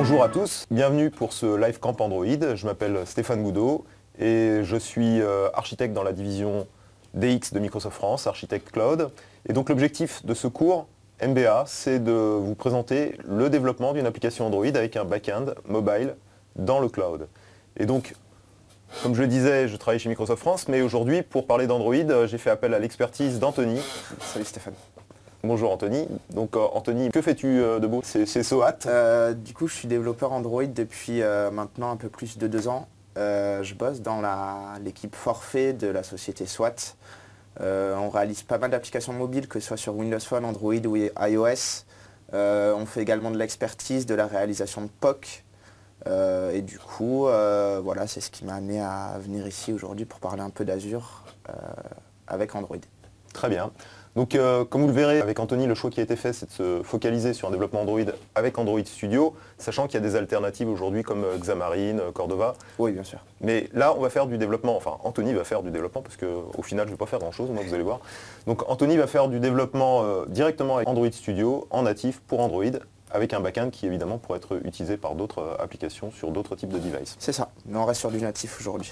Bonjour à tous, bienvenue pour ce Live Camp Android. Je m'appelle Stéphane Goudot et je suis architecte dans la division DX de Microsoft France, architecte cloud. Et donc l'objectif de ce cours MBA, c'est de vous présenter le développement d'une application Android avec un back-end mobile dans le cloud. Et donc, comme je le disais, je travaille chez Microsoft France, mais aujourd'hui, pour parler d'Android, j'ai fait appel à l'expertise d'Anthony. Salut Stéphane. Bonjour Anthony. Donc Anthony, que fais-tu de beau chez SOAT? Du coup, je suis développeur Android depuis maintenant un peu plus de 2 ans. Je bosse dans l'équipe forfait de la société SWAT. On réalise pas mal d'applications mobiles, que ce soit sur Windows Phone, Android ou iOS. On fait également de l'expertise, de la réalisation de POC. Et du coup, voilà, c'est ce qui m'a amené à venir ici aujourd'hui pour parler un peu d'Azure avec Android. Très bien. Donc comme vous le verrez avec Anthony, le choix qui a été fait, c'est de se focaliser sur un développement Android avec Android Studio, sachant qu'il y a des alternatives aujourd'hui comme Xamarin, Cordova. Oui, bien sûr. Mais là, on va faire du développement, enfin Anthony va faire du développement, parce qu'au final, je ne vais pas faire grand-chose, moi vous allez voir. Donc Anthony va faire du développement directement avec Android Studio, en natif pour Android, avec un back-end qui évidemment pourrait être utilisé par d'autres applications sur d'autres types de devices. C'est ça, mais on reste sur du natif aujourd'hui.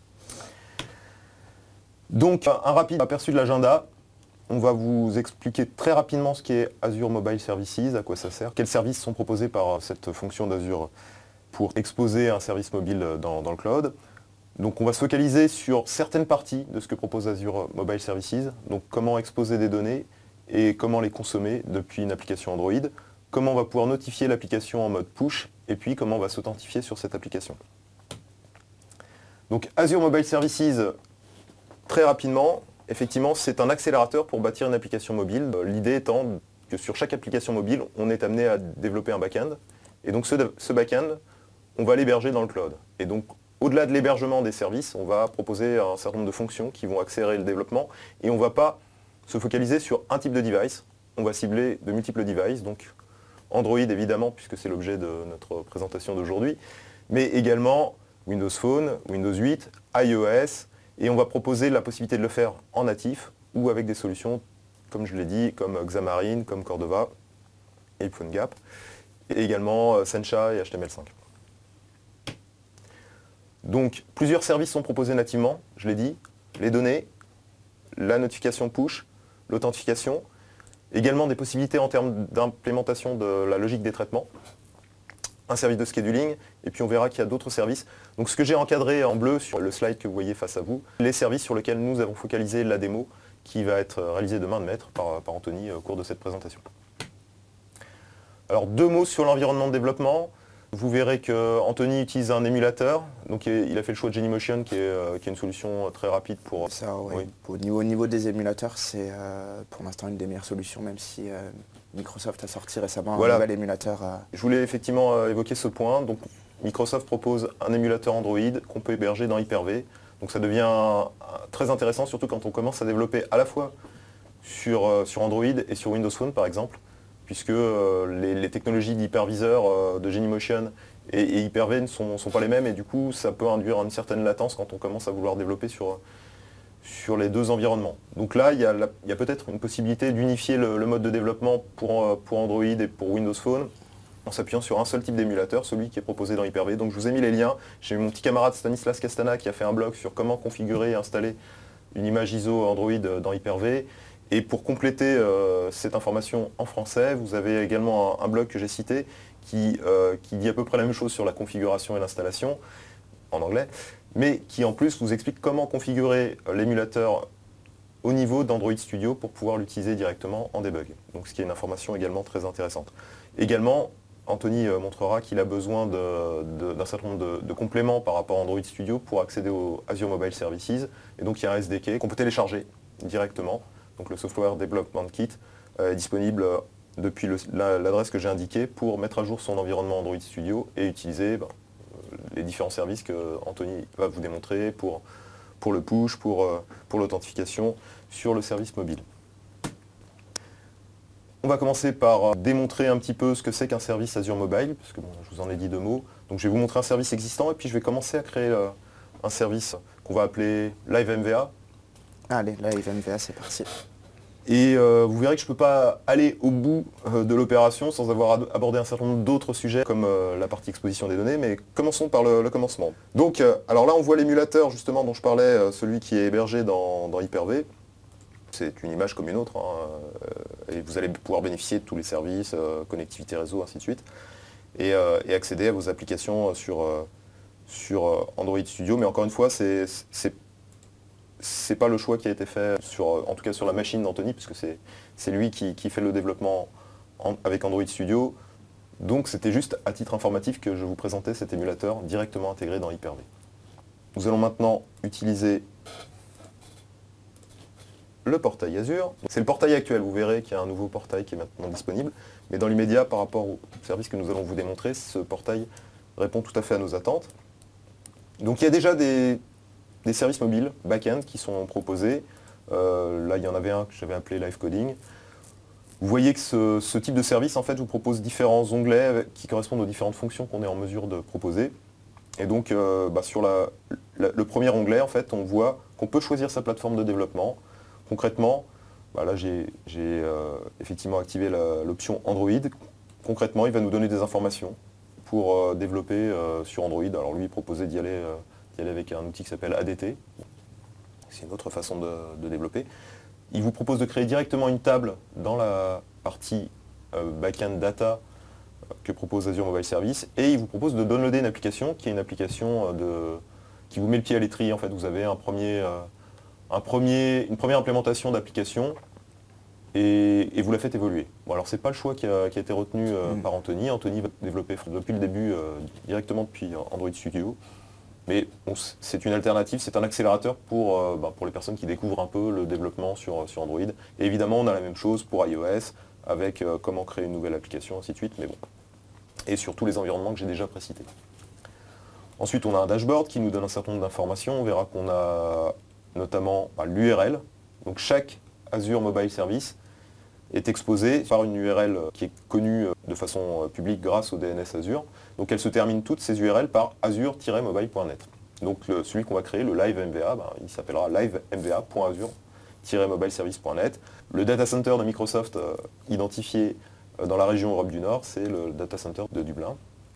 Donc un rapide aperçu de l'agenda. On va vous expliquer très rapidement ce qu'est Azure Mobile Services, à quoi ça sert, quels services sont proposés par cette fonction d'Azure pour exposer un service mobile dans le cloud. Donc on va se focaliser sur certaines parties de ce que propose Azure Mobile Services, donc comment exposer des données et comment les consommer depuis une application Android, comment on va pouvoir notifier l'application en mode push et puis comment on va s'authentifier sur cette application. Donc Azure Mobile Services, très rapidement, effectivement, c'est un accélérateur pour bâtir une application mobile. L'idée étant que sur chaque application mobile, on est amené à développer un back-end. Et donc ce back-end, on va l'héberger dans le cloud. Et donc, au-delà de l'hébergement des services, on va proposer un certain nombre de fonctions qui vont accélérer le développement. Et on ne va pas se focaliser sur un type de device. On va cibler de multiples devices. Donc Android, évidemment, puisque c'est l'objet de notre présentation d'aujourd'hui. Mais également Windows Phone, Windows 8, iOS. Et on va proposer la possibilité de le faire en natif ou avec des solutions, comme je l'ai dit, comme Xamarin, comme Cordova et PhoneGap, et également Sencha et HTML5. Donc, plusieurs services sont proposés nativement, je l'ai dit, les données, la notification push, l'authentification, également des possibilités en termes d'implémentation de la logique des traitements, un service de scheduling, et puis on verra qu'il y a d'autres services. Donc ce que j'ai encadré en bleu sur le slide que vous voyez face à vous, les services sur lesquels nous avons focalisé la démo qui va être réalisée de main de maître par Anthony au cours de cette présentation. Alors 2 mots sur l'environnement de développement. Vous verrez qu'Anthony utilise un émulateur, donc il a fait le choix de Genymotion qui est une solution très rapide pour... Ça, ouais. Oui. Au niveau des émulateurs, c'est pour l'instant une des meilleures solutions, même si Microsoft a sorti récemment un nouvel émulateur. Je voulais effectivement évoquer ce point. Donc, Microsoft propose un émulateur Android qu'on peut héberger dans Hyper-V. Donc ça devient très intéressant, surtout quand on commence à développer à la fois sur Android et sur Windows Phone par exemple, puisque les technologies d'hyperviseur de Genymotion et Hyper-V ne sont pas les mêmes, et du coup ça peut induire une certaine latence quand on commence à vouloir développer sur les 2 environnements. Donc là, il y a peut-être une possibilité d'unifier le mode de développement pour Android et pour Windows Phone en s'appuyant sur un seul type d'émulateur, celui qui est proposé dans Hyper-V. Donc je vous ai mis les liens. J'ai mon petit camarade Stanislas Castana qui a fait un blog sur comment configurer et installer une image ISO Android dans Hyper-V. Et pour compléter cette information en français, vous avez également un blog que j'ai cité qui dit à peu près la même chose sur la configuration et l'installation en anglais, mais qui en plus vous explique comment configurer l'émulateur au niveau d'Android Studio pour pouvoir l'utiliser directement en debug. Donc ce qui est une information également très intéressante. Également, Anthony montrera qu'il a besoin d'un certain nombre de compléments par rapport à Android Studio pour accéder au Azure Mobile Services. Et donc il y a un SDK qu'on peut télécharger directement. Donc le Software Development Kit est disponible depuis l'adresse que j'ai indiquée pour mettre à jour son environnement Android Studio et utiliser les différents services que Anthony va vous démontrer pour le push, pour l'authentification sur le service mobile. On va commencer par démontrer un petit peu ce que c'est qu'un service Azure Mobile, parce que bon, je vous en ai dit 2 mots. Donc je vais vous montrer un service existant et puis je vais commencer à créer un service qu'on va appeler Live MVA. Allez, Live MVA, c'est parti. Et vous verrez que je ne peux pas aller au bout de l'opération sans avoir abordé un certain nombre d'autres sujets comme la partie exposition des données, mais commençons par le commencement. Donc, alors là on voit l'émulateur justement dont je parlais, celui qui est hébergé dans Hyper-V. C'est une image comme une autre, hein, et vous allez pouvoir bénéficier de tous les services, connectivité réseau, ainsi de suite, et accéder à vos applications sur Android Studio. Mais encore une fois, c'est pas le choix qui a été fait, en tout cas sur la machine d'Anthony, puisque c'est lui qui fait le développement avec Android Studio. Donc c'était juste à titre informatif que je vous présentais cet émulateur directement intégré dans Hyper-V. Nous allons maintenant utiliser le portail Azure. C'est le portail actuel, vous verrez qu'il y a un nouveau portail qui est maintenant disponible, mais dans l'immédiat, par rapport au service que nous allons vous démontrer, ce portail répond tout à fait à nos attentes. Donc il y a déjà des services mobiles back-end qui sont proposés. Là, il y en avait un que j'avais appelé Live Coding. Vous voyez que ce type de service en fait, vous propose différents onglets qui correspondent aux différentes fonctions qu'on est en mesure de proposer. Et donc sur le premier onglet, en fait, on voit qu'on peut choisir sa plateforme de développement. Concrètement, là j'ai effectivement activé l'option Android. Concrètement, il va nous donner des informations pour développer sur Android. Alors lui, il proposait d'y aller avec un outil qui s'appelle ADT. C'est une autre façon de développer. Il vous propose de créer directement une table dans la partie backend data que propose Azure Mobile Service, et il vous propose de downloader une application qui est une application qui vous met le pied à l'étrier. En fait, vous avez une première implémentation d'application et vous la faites évoluer. Bon, alors c'est pas le choix qui a été retenu par Anthony. Anthony va développer depuis le début directement depuis Android Studio. Mais c'est une alternative, c'est un accélérateur pour les personnes qui découvrent un peu le développement sur Android. Et évidemment, on a la même chose pour iOS, avec comment créer une nouvelle application, ainsi de suite, mais bon. Et sur tous les environnements que j'ai déjà précités. Ensuite, on a un dashboard qui nous donne un certain nombre d'informations. On verra qu'on a notamment l'URL. Donc chaque Azure Mobile Service est exposé par une URL qui est connue de façon publique grâce au DNS Azure. Donc elles se terminent toutes ces URL par azure-mobile.net. Donc celui qu'on va créer, le live MVA, il s'appellera livemva.azure-mobileservice.net. Le data center de Microsoft identifié dans la région Europe du Nord, c'est le data center de Dublin.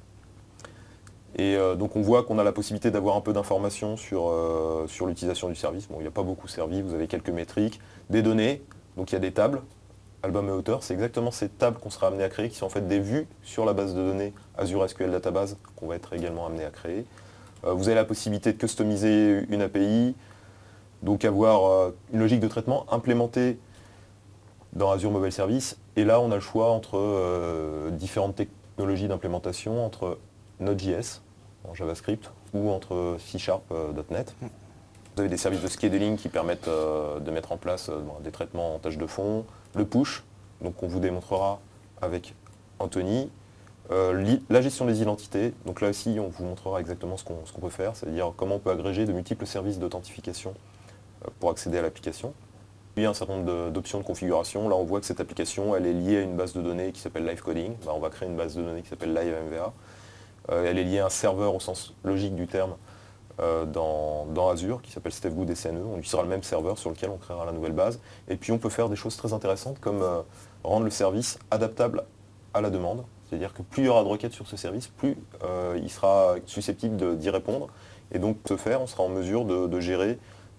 Et donc on voit qu'on a la possibilité d'avoir un peu d'informations sur l'utilisation du service. Bon, il n'y a pas beaucoup servi, vous avez quelques métriques, des données, donc il y a des tables. Album et auteur, c'est exactement ces tables qu'on sera amené à créer, qui sont en fait des vues sur la base de données Azure SQL Database, qu'on va être également amené à créer. Vous avez la possibilité de customiser une API, donc avoir une logique de traitement implémentée dans Azure Mobile Service. Et là, on a le choix entre différentes technologies d'implémentation, entre Node.js en JavaScript ou entre C#.net. Vous avez des services de scheduling qui permettent de mettre en place des traitements en tâches de fond, le push, donc on vous démontrera avec Anthony, la gestion des identités, donc là aussi on vous montrera exactement ce qu'on peut faire, c'est-à-dire comment on peut agréger de multiples services d'authentification pour accéder à l'application. Puis un certain nombre d'options de configuration, là on voit que cette application elle est liée à une base de données qui s'appelle Live Coding, on va créer une base de données qui s'appelle LiveMVA, elle est liée à un serveur au sens logique du terme, dans Azure qui s'appelle Stepgood SNE. On utilisera le même serveur sur lequel on créera la nouvelle base. Et puis on peut faire des choses très intéressantes comme rendre le service adaptable à la demande. C'est-à-dire que plus il y aura de requêtes sur ce service, plus il sera susceptible d'y répondre. Et donc ce faire, on sera en mesure de gérer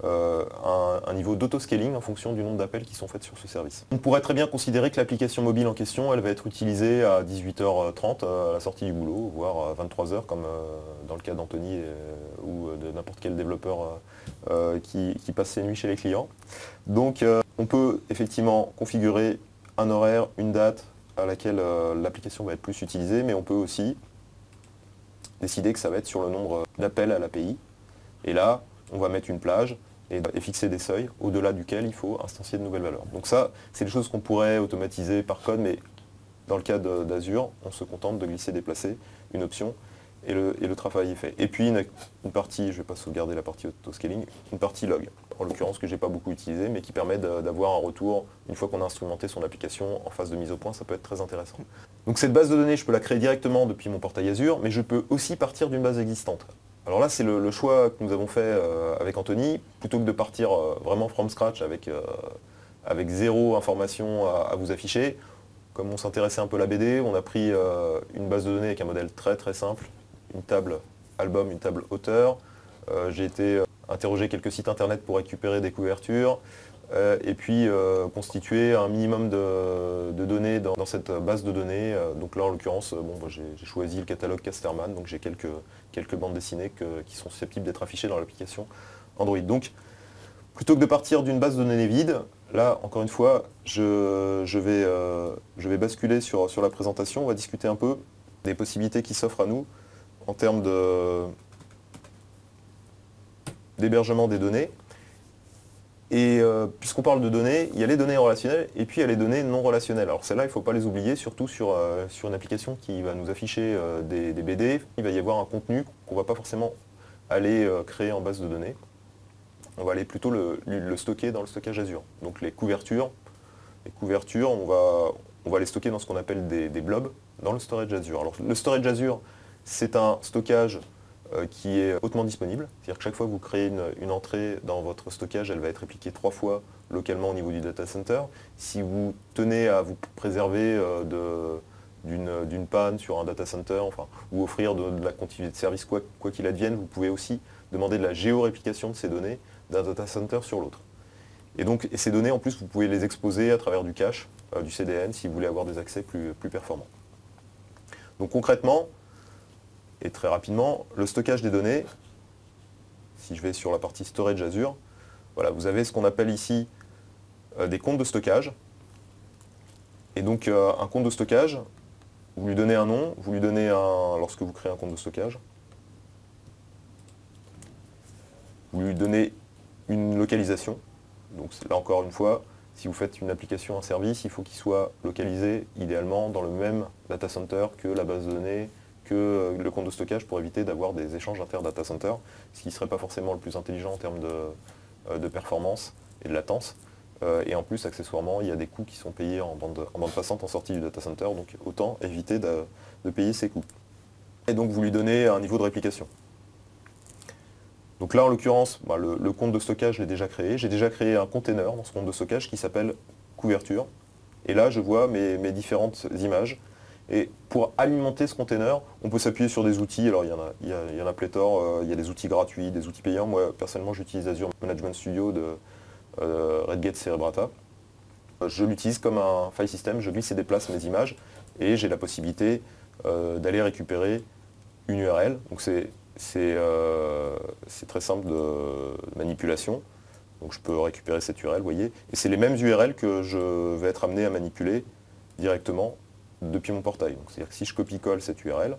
un niveau d'auto-scaling en fonction du nombre d'appels qui sont faits sur ce service. On pourrait très bien considérer que l'application mobile en question, elle va être utilisée à 18h30 à la sortie du boulot, voire à 23h comme dans le cas d'Anthony ou de n'importe quel développeur qui passe ses nuits chez les clients. Donc on peut effectivement configurer un horaire, une date à laquelle l'application va être plus utilisée, mais on peut aussi décider que ça va être sur le nombre d'appels à l'API. Et là, on va mettre une plage et fixer des seuils au-delà duquel il faut instancier de nouvelles valeurs. Donc ça, c'est des choses qu'on pourrait automatiser par code, mais dans le cas d'Azure, on se contente de glisser, déplacer une option et le travail est fait. Et puis une partie, je ne vais pas sauvegarder la partie auto-scaling, une partie log, en l'occurrence que je n'ai pas beaucoup utilisé, mais qui permet d'avoir un retour une fois qu'on a instrumenté son application en phase de mise au point, ça peut être très intéressant. Donc cette base de données, je peux la créer directement depuis mon portail Azure, mais je peux aussi partir d'une base existante. Alors là, c'est le choix que nous avons fait avec Anthony. Plutôt que de partir vraiment from scratch avec avec zéro information à vous afficher. Comme on s'intéressait un peu à la BD, on a pris une base de données avec un modèle très très simple, une table album, une table auteur. J'ai été interroger quelques sites internet pour récupérer des couvertures et puis constituer un minimum de données dans cette base de données. Donc là en l'occurrence, j'ai choisi le catalogue Casterman, donc j'ai quelques bandes dessinées qui sont susceptibles d'être affichées dans l'application Android. Donc plutôt que de partir d'une base de données vide, là, encore une fois, je vais basculer sur la présentation. On va discuter un peu des possibilités qui s'offrent à nous en termes d'hébergement des données. Et puisqu'on parle de données, il y a les données relationnelles et puis il y a les données non relationnelles. Alors celles-là, il ne faut pas les oublier, surtout sur une application qui va nous afficher des BD. Il va y avoir un contenu qu'on ne va pas forcément aller créer en base de données. On va aller plutôt le stocker dans le stockage Azure. Donc les couvertures, on va les stocker dans ce qu'on appelle des blobs dans le storage Azure. Alors le storage Azure, c'est un stockage qui est hautement disponible. C'est-à-dire que chaque fois que vous créez une entrée dans votre stockage, elle va être répliquée 3 fois localement au niveau du data center. Si vous tenez à vous préserver d'une panne sur un data center, ou offrir de la continuité de service, quoi qu'il advienne, vous pouvez aussi demander de la géoréplication de ces données d'un data center sur l'autre. Et donc ces données, en plus, vous pouvez les exposer à travers du cache, du CDN, si vous voulez avoir des accès plus performants. Donc concrètement, et très rapidement, le stockage des données, si je vais sur la partie Storage Azure, voilà, vous avez ce qu'on appelle ici des comptes de stockage. Et donc un compte de stockage, vous lui donnez un nom, vous lui donnez lorsque vous créez un compte de stockage, vous lui donnez une localisation. Donc là encore une fois, si vous faites une application, un service, il faut qu'il soit localisé idéalement dans le même data center que la base de données, que le compte de stockage, pour éviter d'avoir des échanges inter-data center, ce qui ne serait pas forcément le plus intelligent en termes de performance et de latence. Et en plus, accessoirement, il y a des coûts qui sont payés en bande passante en sortie du data center, donc autant éviter de payer ces coûts. Et donc vous lui donnez un niveau de réplication. Donc là, en l'occurrence, le compte de stockage, je l'ai déjà créé. J'ai déjà créé un container dans ce compte de stockage qui s'appelle couverture. Et là, je vois mes différentes images. Et pour alimenter ce container, on peut s'appuyer sur des outils. Alors il y en a pléthore, il y a des outils gratuits, des outils payants. Moi, personnellement, j'utilise Azure Management Studio de Redgate Cerebrata. Je l'utilise comme un file system, je glisse et déplace mes images et j'ai la possibilité d'aller récupérer une URL. Donc c'est très simple de manipulation. Donc je peux récupérer cette URL, vous voyez. Et c'est les mêmes URL que je vais être amené à manipuler directement depuis mon portail. C'est-à-dire que si je copie-colle cette URL,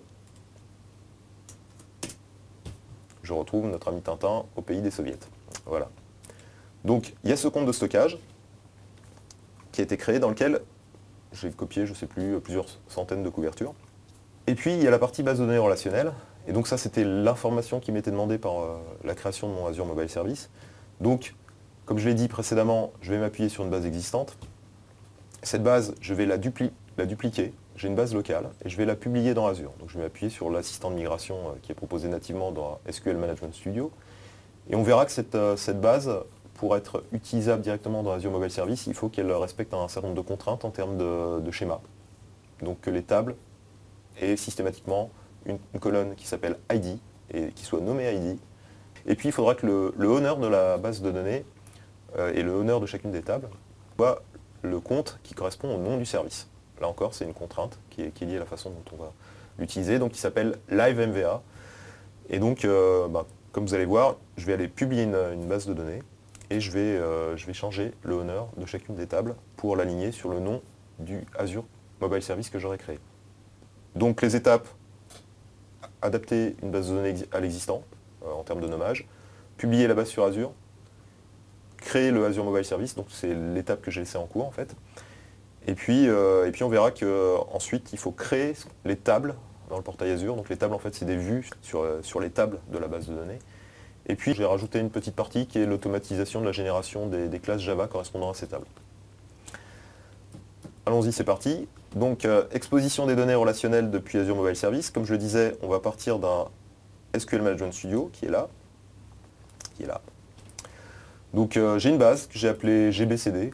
je retrouve notre ami Tintin au pays des soviets. Voilà. Donc il y a ce compte de stockage qui a été créé dans lequel j'ai copié, je ne sais plus, plusieurs centaines de couvertures. Et puis il y a la partie base de données relationnelle. Et donc ça, c'était l'information qui m'était demandée par la création de mon Azure Mobile Service. Donc, comme je l'ai dit précédemment, je vais m'appuyer sur une base existante. Cette base, je vais la dupliquer. J'ai une base locale et je vais la publier dans Azure. Donc je vais m'appuyer sur l'assistant de migration qui est proposé nativement dans SQL Management Studio. Et on verra que cette base, pour être utilisable directement dans Azure Mobile Service, il faut qu'elle respecte un certain nombre de contraintes en termes de schéma. Donc que les tables aient systématiquement une colonne qui s'appelle ID et qui soit nommée ID. Et puis il faudra que le owner de la base de données et le owner de chacune des tables soit le compte qui correspond au nom du service. Là encore, c'est une contrainte qui est liée à la façon dont on va l'utiliser, donc qui s'appelle LiveMVA. Et donc, comme vous allez voir, je vais aller publier une base de données et je vais changer le owner de chacune des tables pour l'aligner sur le nom du Azure Mobile Service que j'aurai créé. Donc les étapes: adapter une base de données à l'existant en termes de nommage, publier la base sur Azure, créer le Azure Mobile Service, donc c'est l'étape que j'ai laissée en cours en fait. Et puis on verra qu'ensuite il faut créer les tables dans le portail Azure. Donc les tables en fait c'est des vues sur les tables de la base de données. Et puis j'ai rajouté une petite partie qui est l'automatisation de la génération des classes Java correspondant à ces tables. Allons-y, c'est parti. Donc exposition des données relationnelles depuis Azure Mobile Service. Comme je le disais, on va partir d'un SQL Management Studio qui est là. Donc j'ai une base que j'ai appelée GBCD.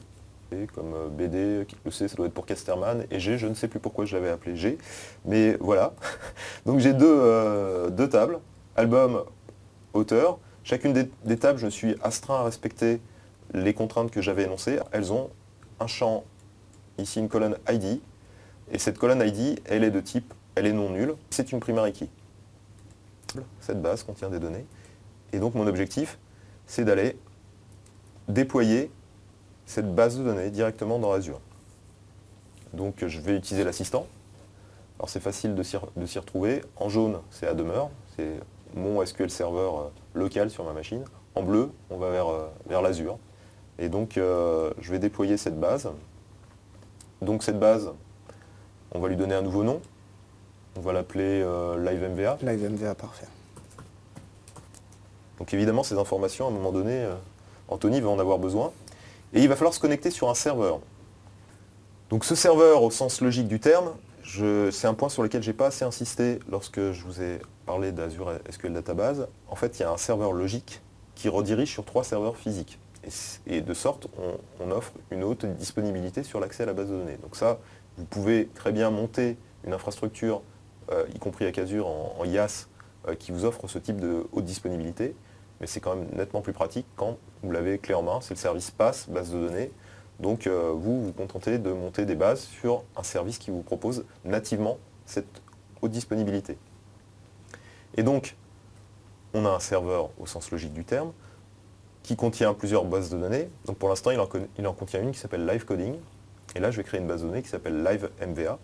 Et comme BD, le C ça doit être pour Casterman, et G, je ne sais plus pourquoi je l'avais appelé G, mais voilà. Donc j'ai deux tables, album, auteur. Chacune des tables, je suis astreint à respecter les contraintes que j'avais énoncées. Elles ont un champ, ici une colonne ID, et cette colonne ID, elle est de type, elle est non nulle, c'est une primary key. Cette base contient des données, et donc mon objectif, c'est d'aller déployer cette base de données directement dans Azure. Donc je vais utiliser l'assistant. Alors c'est facile de s'y retrouver. En jaune, c'est à demeure, c'est mon SQL Server local sur ma machine. En bleu, on va vers l'Azure. Et donc je vais déployer cette base. Donc cette base, on va lui donner un nouveau nom. On va l'appeler LiveMVA. LiveMVA, parfait. Donc évidemment, ces informations, à un moment donné, Anthony va en avoir besoin. Et il va falloir se connecter sur un serveur. Donc ce serveur, au sens logique du terme, c'est un point sur lequel je n'ai pas assez insisté lorsque je vous ai parlé d'Azure SQL Database. En fait, il y a un serveur logique qui redirige sur 3 serveurs physiques. Et de sorte, on offre une haute disponibilité sur l'accès à la base de données. Donc ça, vous pouvez très bien monter une infrastructure, y compris avec Azure, en IaaS, qui vous offre ce type de haute disponibilité. Mais c'est quand même nettement plus pratique quand vous l'avez clé en main. C'est le service PaaS, base de données. Donc vous vous contentez de monter des bases sur un service qui vous propose nativement cette haute disponibilité. Et donc, on a un serveur au sens logique du terme qui contient plusieurs bases de données. Donc pour l'instant, il en contient une qui s'appelle Live Coding. Et là, je vais créer une base de données qui s'appelle LiveMVA.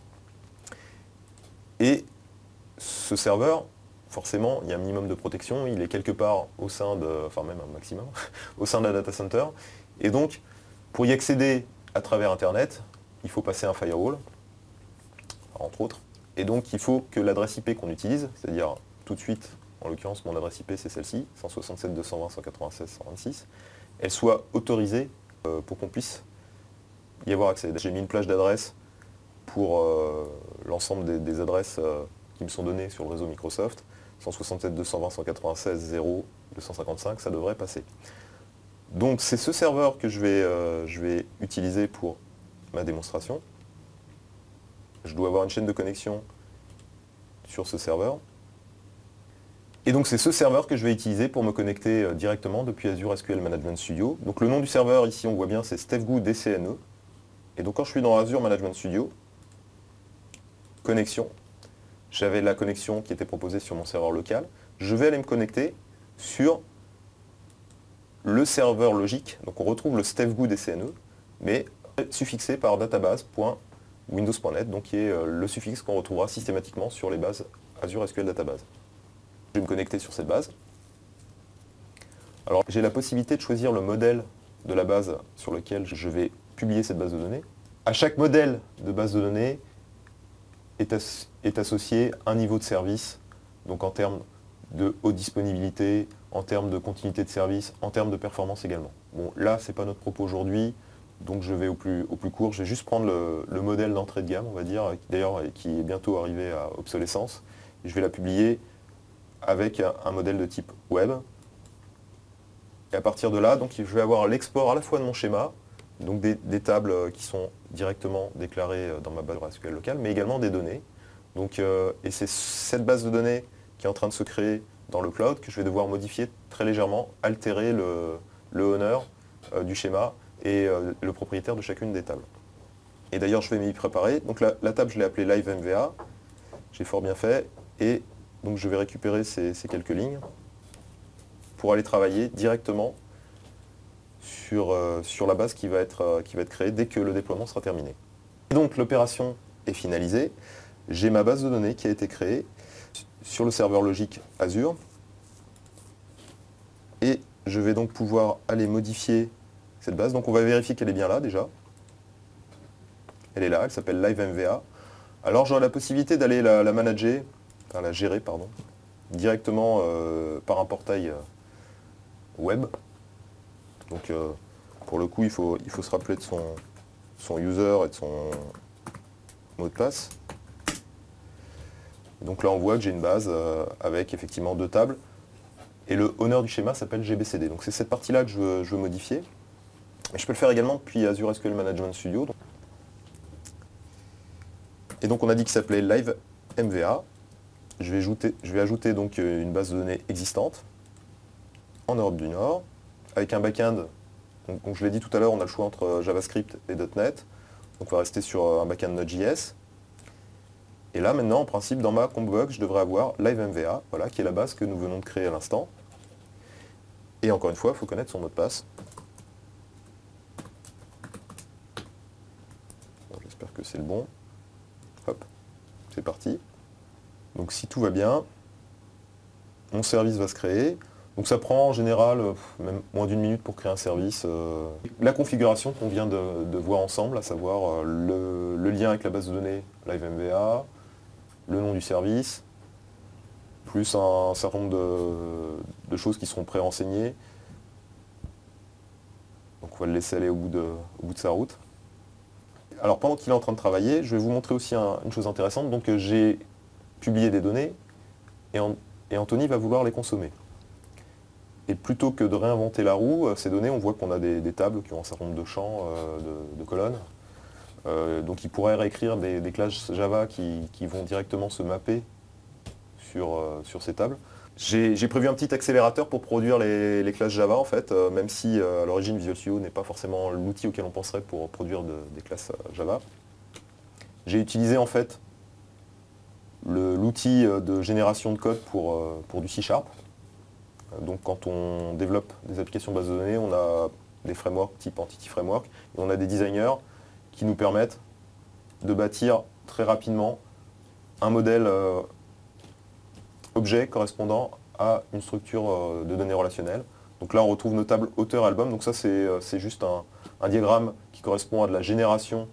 Et ce serveur, forcément, il y a un minimum de protection. Il est quelque part au sein de, enfin même un maximum, au sein de la data center. Et donc, pour y accéder à travers Internet, il faut passer un firewall, entre autres. Et donc, il faut que l'adresse IP qu'on utilise, c'est-à-dire tout de suite, en l'occurrence, mon adresse IP, c'est celle-ci, 167.220.186, elle soit autorisée pour qu'on puisse y avoir accès. J'ai mis une plage d'adresses pour l'ensemble des adresses qui me sont données sur le réseau Microsoft. 167.220.196.0.255, ça devrait passer. Donc c'est ce serveur que je vais utiliser pour ma démonstration. Je dois avoir une chaîne de connexion sur ce serveur. Et donc c'est ce serveur que je vais utiliser pour me connecter directement depuis Azure SQL Management Studio. Donc le nom du serveur ici on voit bien c'est Stefgoo DCNE. Et donc quand je suis dans Azure Management Studio, connexion, j'avais la connexion qui était proposée sur mon serveur local. Je vais aller me connecter sur le serveur logique. Donc on retrouve le Stefgoo DCNE, mais suffixé par database.windows.net, donc qui est le suffixe qu'on retrouvera systématiquement sur les bases Azure SQL Database. Je vais me connecter sur cette base. Alors j'ai la possibilité de choisir le modèle de la base sur lequel je vais publier cette base de données. À chaque modèle de base de données est associé un niveau de service, donc en termes de haute disponibilité, en termes de continuité de service, en termes de performance également. Bon, là, ce n'est pas notre propos aujourd'hui, donc je vais au plus court. Je vais juste prendre le modèle d'entrée de gamme, on va dire, d'ailleurs qui est bientôt arrivé à obsolescence. Je vais la publier avec un modèle de type web. Et à partir de là, donc, je vais avoir l'export à la fois de mon schéma, donc des tables qui sont directement déclarées dans ma base SQL locale, mais également des données. Donc, et c'est cette base de données qui est en train de se créer dans le cloud que je vais devoir modifier très légèrement, altérer le owner du schéma et le propriétaire de chacune des tables. Et d'ailleurs, je vais m'y préparer. Donc la table, je l'ai appelée LiveMVA. J'ai fort bien fait. Et donc je vais récupérer ces quelques lignes pour aller travailler directement sur la base qui va être créée dès que le déploiement sera terminé. Et donc l'opération est finalisée. J'ai ma base de données qui a été créée sur le serveur logique Azure. Et je vais donc pouvoir aller modifier cette base. Donc on va vérifier qu'elle est bien là déjà. Elle est là, elle s'appelle LiveMVA. Alors j'aurai la possibilité d'aller la manager, enfin la gérer, pardon, directement par un portail web. Donc pour le coup, il faut se rappeler de son user et de son mot de passe. Donc là, on voit que j'ai une base avec effectivement 2 tables. Et le owner du schéma s'appelle GBCD. Donc c'est cette partie-là que je veux modifier. Et je peux le faire également depuis Azure SQL Management Studio. Et donc on a dit qu'il s'appelait Live MVA. Je vais ajouter donc une base de données existante en Europe du Nord, avec un back-end. Donc je l'ai dit tout à l'heure, on a le choix entre JavaScript et .NET. Donc on va rester sur un back-end Node.js. Et là maintenant, en principe, dans ma Combox, je devrais avoir LiveMVA, voilà, qui est la base que nous venons de créer à l'instant. Et encore une fois, il faut connaître son mot de passe. Bon, j'espère que c'est le bon. Hop, c'est parti. Donc si tout va bien, mon service va se créer. Donc ça prend en général même moins d'une minute pour créer un service. La configuration qu'on vient de voir ensemble, à savoir le lien avec la base de données LiveMVA, le nom du service, plus un certain nombre de choses qui seront pré-renseignées. Donc on va le laisser aller au bout de sa route. Alors pendant qu'il est en train de travailler, je vais vous montrer aussi une chose intéressante. Donc j'ai publié des données et Anthony va vouloir les consommer. Et plutôt que de réinventer la roue, ces données, on voit qu'on a des tables qui ont un certain nombre de champs, de colonnes. Donc il pourrait réécrire des classes Java qui vont directement se mapper sur ces tables. J'ai prévu un petit accélérateur pour produire les classes Java en fait, même si à l'origine Visual Studio n'est pas forcément l'outil auquel on penserait pour produire des classes Java. J'ai utilisé en fait l'outil de génération de code pour du C#. Donc quand on développe des applications base de données, on a des frameworks type Entity Framework, et on a des designers qui nous permettent de bâtir très rapidement un modèle objet correspondant à une structure de données relationnelles. Donc là on retrouve nos tables auteur-album, donc ça c'est juste un diagramme qui correspond à de la génération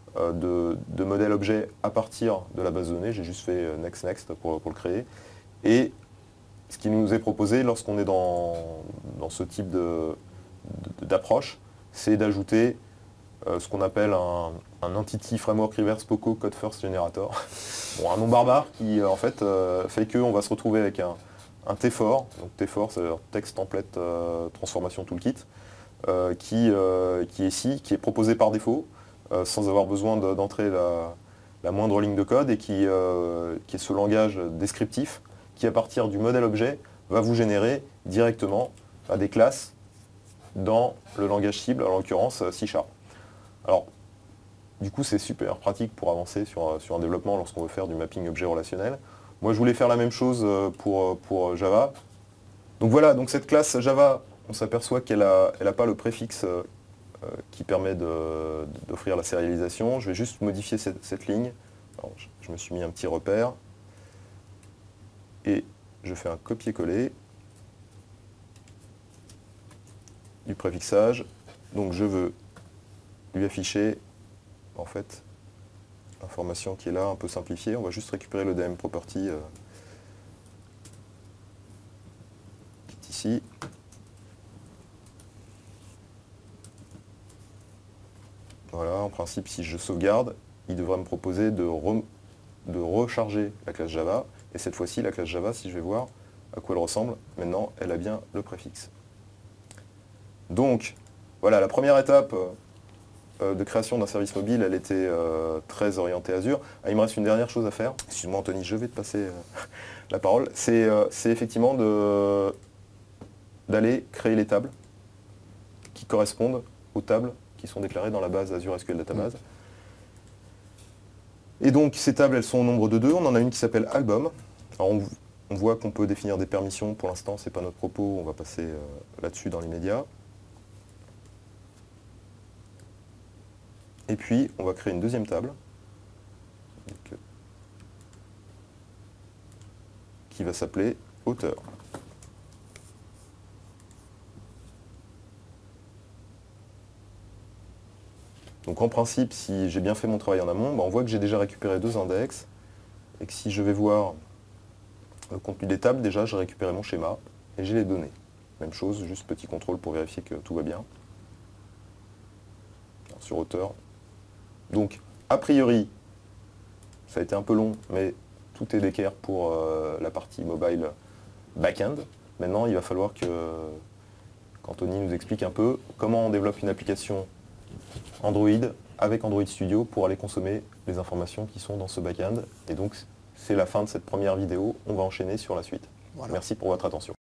de modèles objets à partir de la base de données. J'ai juste fait next pour le créer. Et ce qui nous est proposé lorsqu'on est dans ce type d'approche, c'est d'ajouter ce qu'on appelle un Entity Framework Reverse Poco Code First Generator. Bon, un nom barbare qui en fait fait qu'on va se retrouver avec un T4, donc T4 c'est Text Template Transformation Toolkit, qui est ici, qui est proposé par défaut, sans avoir besoin d'entrer la moindre ligne de code, et qui est ce langage descriptif qui, à partir du modèle objet, va vous générer directement des classes dans le langage cible, en l'occurrence C#. Alors, du coup, c'est super pratique pour avancer sur un développement lorsqu'on veut faire du mapping objet relationnel. Moi, je voulais faire la même chose pour Java. Donc voilà, donc cette classe Java, on s'aperçoit qu'elle n'a pas le préfixe qui permet d'offrir la sérialisation. Je vais juste modifier cette ligne. Alors, je me suis mis un petit repère. Et je fais un copier-coller du préfixage. Donc je veux lui afficher en fait l'information qui est là, un peu simplifiée. On va juste récupérer le DM property qui est ici. Voilà, en principe, si je sauvegarde, il devrait me proposer de recharger la classe Java. Et cette fois-ci, la classe Java, si je vais voir à quoi elle ressemble, maintenant, elle a bien le préfixe. Donc, voilà, la première étape de création d'un service mobile, elle était très orientée Azure. Ah, il me reste une dernière chose à faire. Excuse-moi Anthony, je vais te passer la parole. C'est effectivement d'aller créer les tables qui correspondent aux tables qui sont déclarées dans la base Azure SQL Database. Et donc ces tables, elles sont au nombre de 2. On en a une qui s'appelle Album. Alors on voit qu'on peut définir des permissions. Pour l'instant, ce n'est pas notre propos. On va passer là-dessus dans l'immédiat. Et puis, on va créer une deuxième table qui va s'appeler Auteur. Donc en principe, si j'ai bien fait mon travail en amont, on voit que j'ai déjà récupéré 2 index, et que si je vais voir le contenu des tables, déjà j'ai récupéré mon schéma, et j'ai les données. Même chose, juste petit contrôle pour vérifier que tout va bien. Alors, sur Auteur. Donc, a priori, ça a été un peu long, mais tout est d'équerre pour la partie mobile back-end. Maintenant, il va falloir qu'Anthony nous explique un peu comment on développe une application Android avec Android Studio pour aller consommer les informations qui sont dans ce back-end. Et donc c'est la fin de cette première vidéo, on va enchaîner sur la suite. Voilà. Merci pour votre attention.